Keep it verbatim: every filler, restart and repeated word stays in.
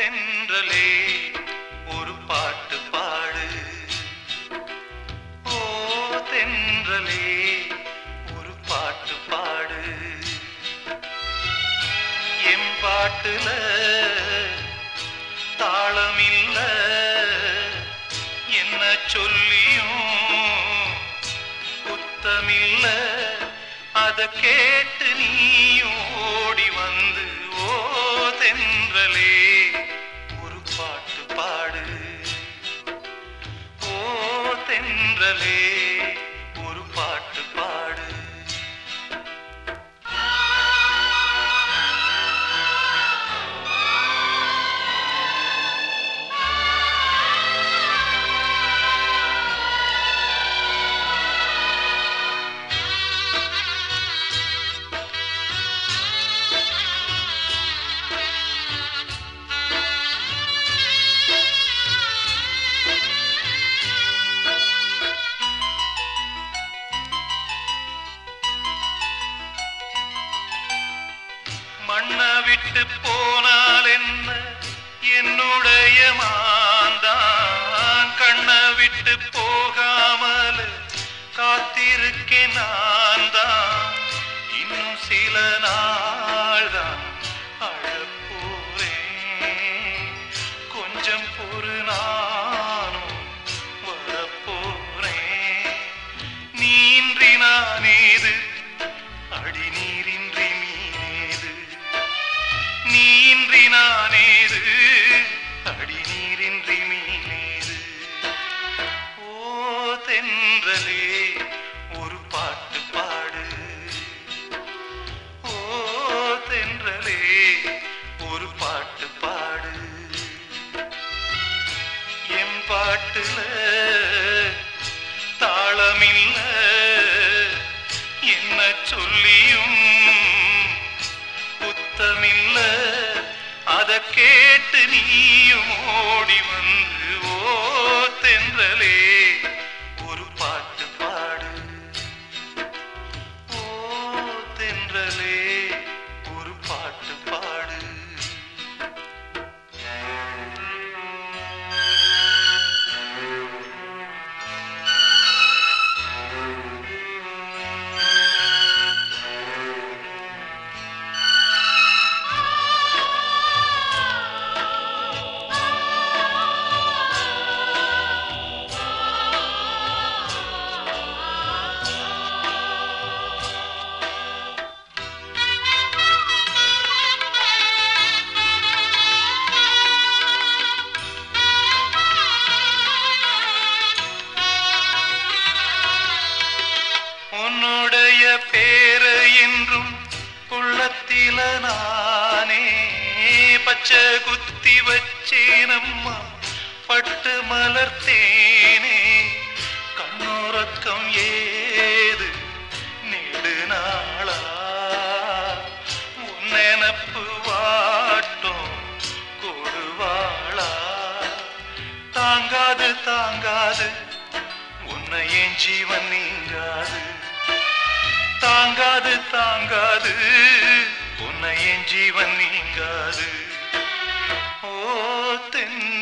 தென்றலே ஒரு பாட்டு பாடு. ஓ தென்றலே ஒரு பாட்டு பாடு. என் பாட்டுல தாளமில்ல என்ன சொல்லியும் குத்தமில்ல. அத கேட்டு நீயும் ஓடி வந்து ஓ தென்றலே ஒரு பாட்டு பாடு. ஓ தென்றலே ஒரு பாட்டு பாடு. மண்ண விட்டு போனால் என்ன என்னுடைய மாந்தான். கண்ண விட்டு போகாமல் காத்திருக்கேன் நான் தான். இன்னும் சில நாள் தான் அழப்போறேன். கொஞ்சம் பொறு நானும் வரப்போறேன். நீன்றி நானேது அடி நீரின்றி மீனேது. நீன்றி நானேது அடி நீரின்றி மீனேது. ஓ தென்றலே ஒரு பாட்டு பாடு. ஓ தென்றலே ஒரு பாட்டு பாடு. என் பாட்டுல தாளமில்ல என்ன சொல்லியும் குத்தமில்ல. அத கேட்டு நீயும் ஓடி வந்து ஓ தென்றலே ஒரு பாட்டு பாடு. ஓ தென்றலே ஒரு பாட்டு பாடு. உன்னுடைய பேரு என்றும் உள்ளத்தில நானே பச்சை குத்தி வச்சேனம்மா பட்டு மலர்த்தேனே. கண்ணோரக்கம் ஏது நெடு நாளா உன் நினப்பு வாட்டும் கொடுவாளா. தாங்காது தாங்காது உன்னை என் ஜீவன் நீங்காது. தாங்காது தாங்காது உன்னை என் ஜீவன் நீங்காது. ஓ தென்